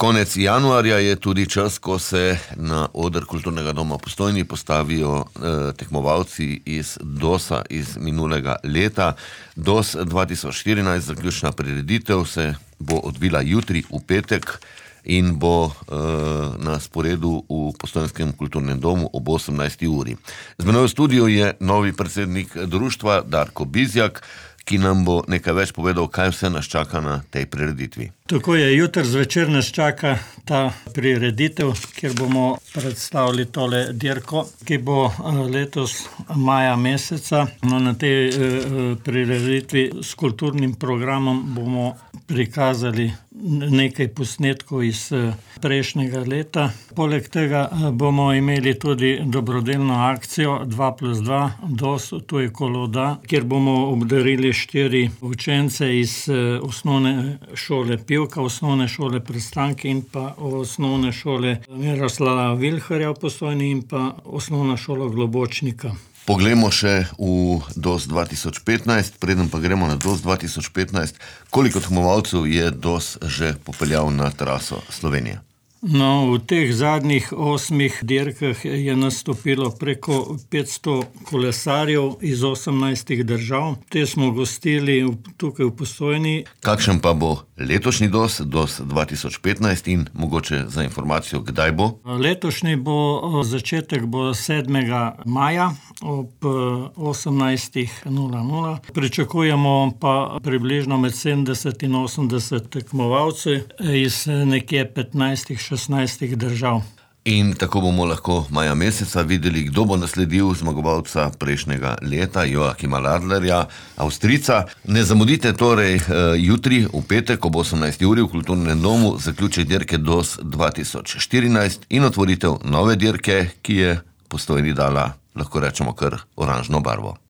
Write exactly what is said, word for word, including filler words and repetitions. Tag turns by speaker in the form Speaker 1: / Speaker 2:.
Speaker 1: Konec januarja je tudi čas, ko se na oder Kulturnega doma v Postojni postavijo eh, tekmovalci iz dosa iz minulega leta. dos dva tisoč štirinajst, zaključna prireditev, se bo odvila jutri v petek in bo eh, na sporedu v Postojnskem kulturnem domu ob osemnajsti uri. Z menoj v studiu je novi predsednik društva Darko Bizjak, ki nam bo nekaj več povedal, kaj vse nas čaka na tej prireditvi.
Speaker 2: Tako je, jutri zvečer nas čaka ta prireditev, kjer bomo predstavili tole dirko, ki bo letos maja meseca. No, na tej eh, prireditvi s kulturnim programom bomo prikazali nekaj posnetkov iz prejšnjega leta. Poleg tega bomo imeli tudi dobrodelno akcijo dva plus dva, dos, to je koloda, kjer bomo obdarili štiri učence iz osnovne šole Pivka, osnovne šole Prestanke in pa osnovne šole Miroslava Vilharja v Postojni in pa osnovna šola Globočnika.
Speaker 1: Poglejmo še v dos dva tisoč petnajst, preden pa gremo na dos dva tisoč petnajst, koliko tekmovalcev je dos že popeljal na traso Slovenije?
Speaker 2: No, v teh zadnjih osmih dirkah je nastopilo preko petsto kolesarjev iz osemnajstih držav. Te smo gostili tukaj v Postojni.
Speaker 1: Kakšen pa bo letošnji dos, dos dva tisoč petnajst in mogoče za informacijo, kdaj bo?
Speaker 2: Letošnji bo, začetek bo sedmega maja ob osemnajstih nula nula. Pričakujemo pa približno med sedemdeset in osemdeset tekmovalcev iz nekje petnajstih, šestnajstih držav.
Speaker 1: In tako bomo lahko maja meseca videli, kdo bo nasledil zmagovalca prejšnjega leta, Joachima Ladlerja, Avstrijca. Ne zamudite torej jutri v petek ob osemnajsti uri v Kulturnem domu zaključek dirke dos dva tisoč štirinajst in otvoritev nove dirke, ki je Postojni dala, lahko rečemo, kar oranžno barvo.